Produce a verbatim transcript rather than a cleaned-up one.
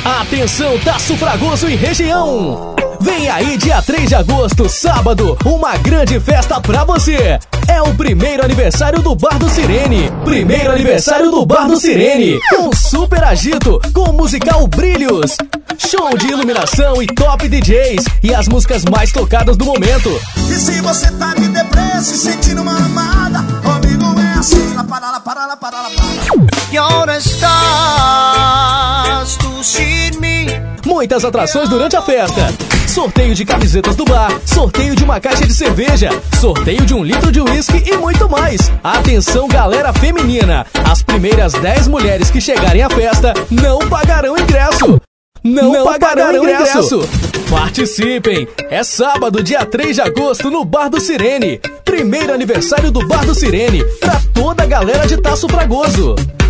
Atenção, Taço Fragoso e região! Vem aí dia três de agosto, sábado, uma grande festa pra você! É o primeiro aniversário do Bar do Sirene! Primeiro aniversário do Bar do Sirene! Com super agito, com o musical Brilhos! Show de iluminação e top D Js! E as músicas mais tocadas do momento! E se você tá de depressa e sentindo uma amada, comigo é assim, lá para lá, para lá, para lá, para lá. Que hora estás tu sin mim? Muitas atrações durante a festa. Sorteio de camisetas do bar, sorteio de uma caixa de cerveja, sorteio de um litro de uísque e muito mais. Atenção, galera feminina, as primeiras dez mulheres que chegarem à festa não pagarão ingresso. Não, não pagarão, pagarão ingresso. ingresso. Participem! É sábado, dia três de agosto, no Bar do Sirene. Primeiro aniversário do Bar do Sirene, pra toda a galera de Taço Fragoso.